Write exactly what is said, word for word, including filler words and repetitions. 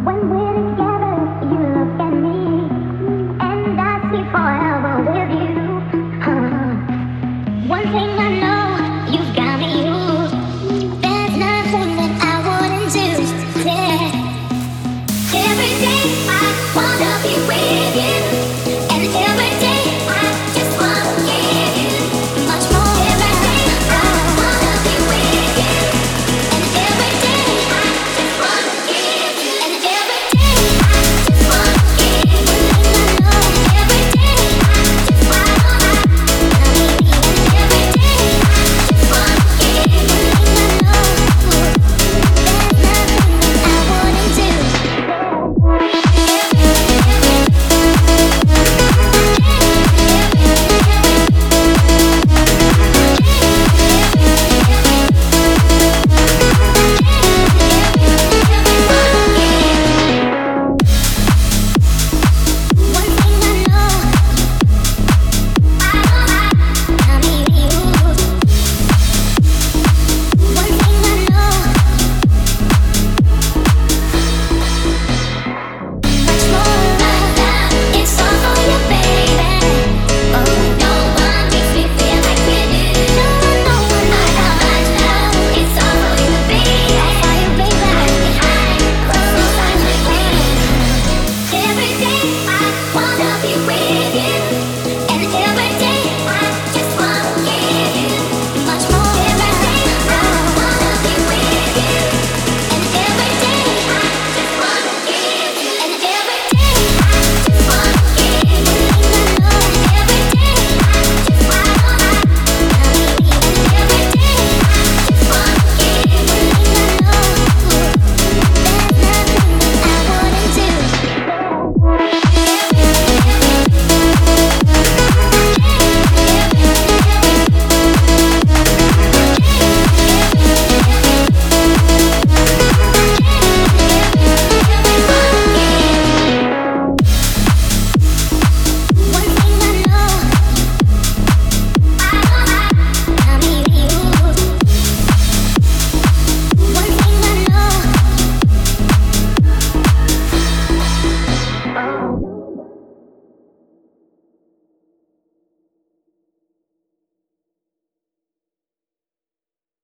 When we're together, you look at me, and I see forever with you. Uh, One thing I know, you've got me hooked. There's nothing that I wouldn't do. Yeah. Every day I wanna be with you.